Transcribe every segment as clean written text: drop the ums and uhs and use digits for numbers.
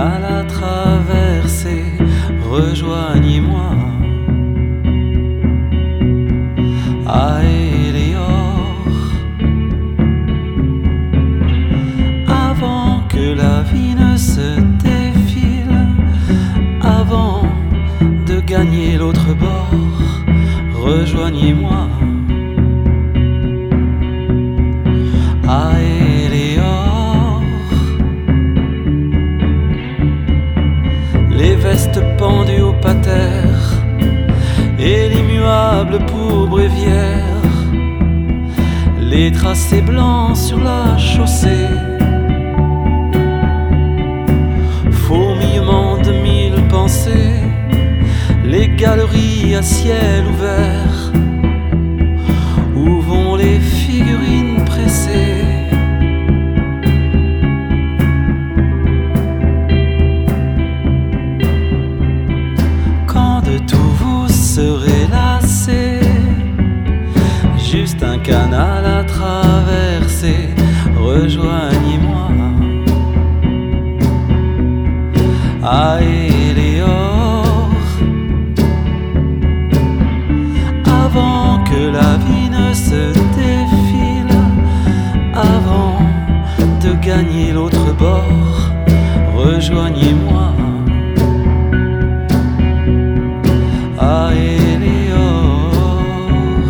canal à traverser, rejoignez-moi à Éléor, avant que la vie ne se défile, avant de gagner l'autre bord, rejoignez-moi à Éléor. Les vestes pendues au pater et l'immuable pour bréviaire, les tracés blancs sur la chaussée, fourmillement de mille pensées, les galeries à ciel ouvert, où vont les figurines pressées. Quand de tout vous serez lassé, juste un canal à traverser, rejoignez-moi à Éléor, avant que la vie ne se défile, avant de gagner l'autre bord, rejoignez-moi à Éléor.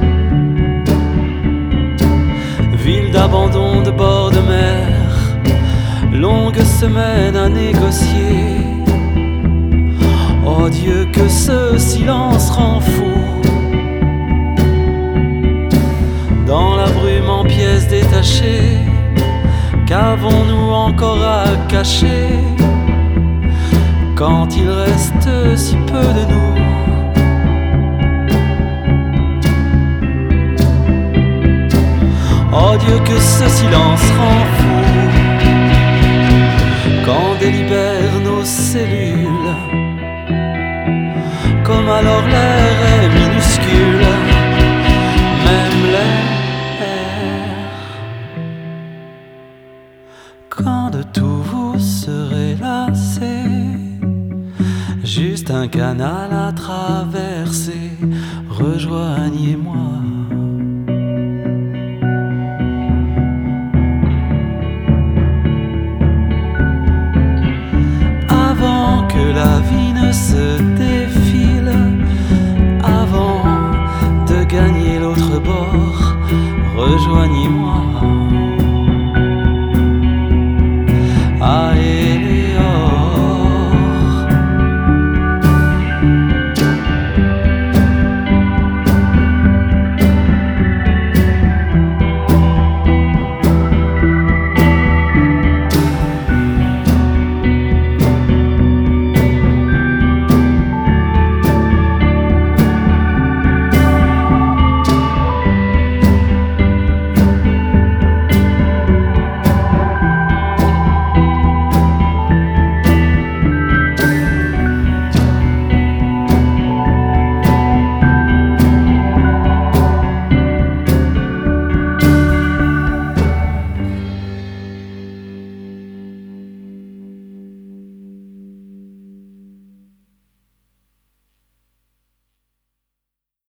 Ville d'abandon de bord de mer, longue semaine à négocier. Oh Dieu, que ce silence rend fou. Dans la brume en pièces détachées, qu'avons-nous encore à cacher quand il reste si peu de nous? Oh Dieu, que ce silence rend fou. Quand délibèrent nos cellules, comme alors l'air est minuscule, même l'air. Quand de tout vous serez lassé, juste un canal à traverser, rejoignez-moi